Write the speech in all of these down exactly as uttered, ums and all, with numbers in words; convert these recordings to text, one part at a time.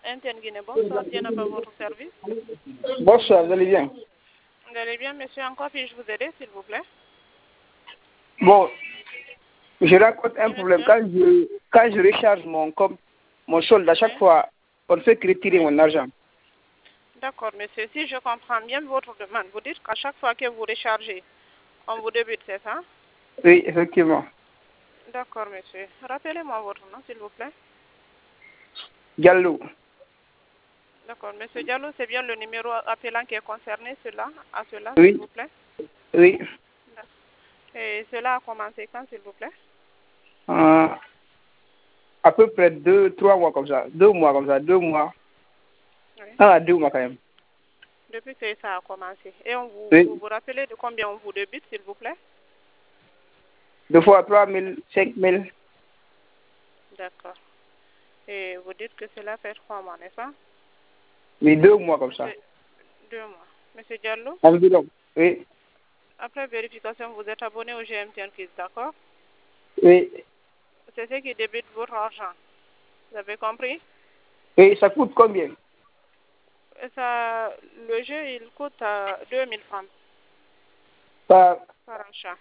M T N Guinée, bonsoir, Dieu n'a pas votre service. Bonsoir, vous allez bien? Vous allez bien, monsieur, encore puis-je vous aider, s'il vous plaît? Bon, je rencontre un Oui, problème. monsieur. Quand je, quand je recharge mon compte, mon solde, à chaque Oui. fois, on ne fait que retirer mon argent. D'accord, monsieur. Si je comprends bien votre demande, vous dites qu'à chaque fois que vous rechargez, on vous débute, c'est ça? Oui, effectivement. D'accord, monsieur. Rappelez-moi votre nom, s'il vous plaît. Diallo. D'accord, monsieur Diallo, c'est bien le numéro appelant qui est concerné, cela, à cela, Oui. s'il vous plaît. Oui. Et cela a commencé quand, s'il vous plaît? Euh, à peu près deux, trois mois comme ça. Deux mois comme ça. Deux mois. Oui. Ah, deux mois quand même. Depuis que ça a commencé. Et on vous, Oui. vous vous rappelez de combien on vous débute, s'il vous plaît? Deux fois trois mille, cinq mille. D'accord. Et vous dites que cela fait trois mois, n'est-ce pas? Oui, deux mois comme ça. Monsieur, deux mois. Monsieur Diallo, Environ. Oui. après vérification, vous êtes abonné au G M T N Quiz, d'accord? Oui. C'est ce qui débute votre argent. Vous avez compris? Et ça coûte combien? Et ça, le jeu, il coûte euh, deux mille francs Par... par achat.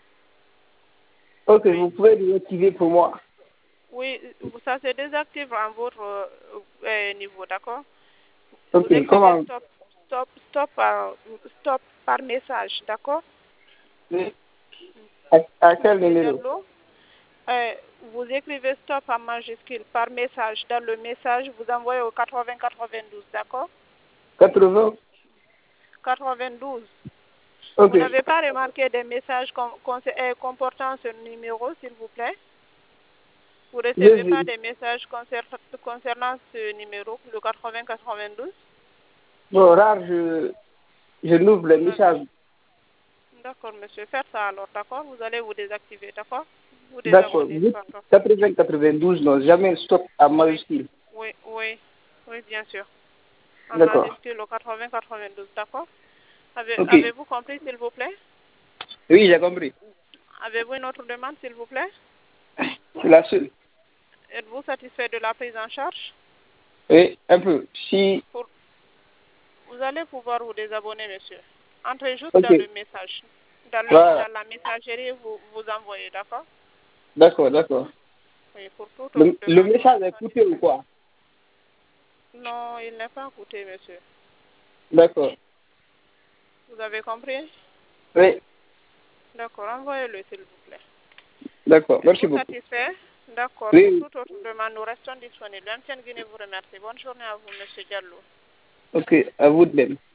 Ok, Oui. vous pouvez le activer pour moi. Oui, ça se désactive en votre euh, euh, niveau, d'accord? Vous Ok, écrivez comment? stop, stop, stop, par, stop par message, d'accord? Oui. À, à quel Monsieur numéro? Diallo, euh, vous écrivez stop en majuscule par message. Dans le message, vous envoyez au quatre-vingts quatre-vingt-douze, d'accord? quatre-vingts. quatre-vingt-douze. Ok. Vous n'avez pas remarqué des messages com euh, comportant ce numéro, s'il vous plaît? Vous ne J'ai recevez pas vu. des messages concer concernant ce numéro, le quatre-vingts quatre-vingt-douze? Bon, rare, je, je n'ouvre les messages. D'accord, monsieur. Faites ça alors, d'accord? Vous allez vous désactiver, d'accord? Vous D'accord. désabonner, pardon. quatre-vingts quatre-vingt-douze, non, jamais stop à Oui, majuscule. oui, oui, oui, bien sûr. En D'accord. majuscule au quatre-vingts quatre-vingt-douze, d'accord? Avez, Ok. avez-vous compris, s'il vous plaît? Oui, j'ai compris. Avez-vous une autre demande, s'il vous plaît? C'est la seule. Êtes-vous satisfait de la prise en charge? Oui, un peu. Si. Pour... Vous allez pouvoir vous désabonner, monsieur. Entrez juste Ok. dans le message. Dans, le, Voilà. dans la messagerie, vous vous envoyez, d'accord? D'accord, d'accord. Oui, pour toute autre Le, le demande, nous message est restons coupé ou disponibles. quoi? Non, il n'est pas coûté, monsieur. D'accord. Vous avez compris? Oui, D'accord, envoyez-le, s'il vous plaît. d'accord. Merci Êtes-vous beaucoup. satisfait? D'accord, pour Oui, toute autre demande, nous restons disponibles. M T N Guinée vous remercie. Bonne journée à vous, monsieur Diallo. ok. À vous de même.